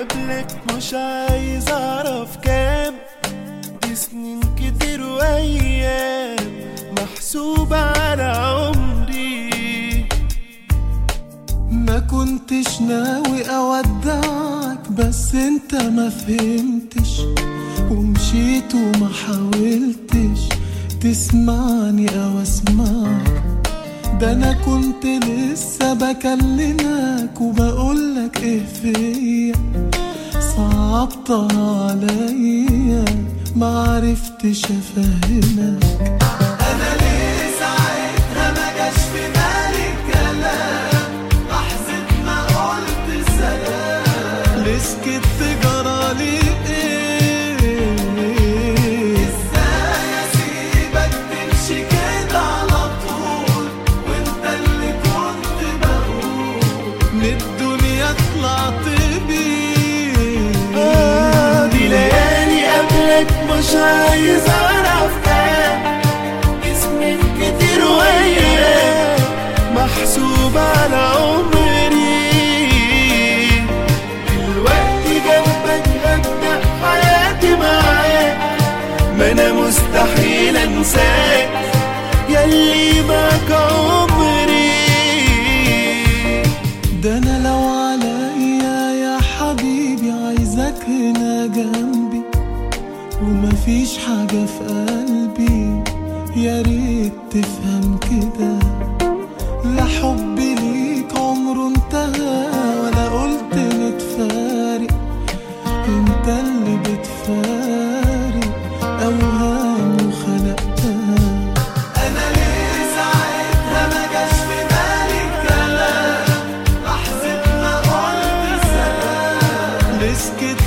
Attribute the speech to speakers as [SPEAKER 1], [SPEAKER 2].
[SPEAKER 1] قبلك مش عايز اعرف كام، دي سنين كتير وايام محسوبة على عمري.
[SPEAKER 2] ما كنتش ناوي اودعك بس انت ما فهمتش ومشيت وما حاولتش تسمعني او اسمعك. ده انا كنت لسه بكلمك وبقولك ايه فيا، صعبتها عليا معرفتش افهمك. انا ليه ساعتها ما جاش في بالي الكلام، لحظة ما قلت سلام ليه سكت جرالي ايه؟ ازاي اسيبك تمشي كده على طول وانت اللي كنت بقول من الدنيا طلعت بيه.
[SPEAKER 1] دي ليالي قبلك مش عايز اعرف كام، اسمك كتير وايام محسوب على عمري. دلوقتي جنبك ابدأ حياتي معاك، ما انا مستحيل انساك ياللي معاك عمري.
[SPEAKER 2] ده انا لو عليا يا حبيبي عايزك هنا جنبي ومفيش حاجة في قلبي، يا ريت تفهم كده. لا حبي ليك عمره انتهى ولا قلت نتفارق، انت اللي بتفارق اوهام وخلقتها. انا ليه ساعتها ما جاش في بالي الكلام، لحظة ما قلت سلام ليه سكت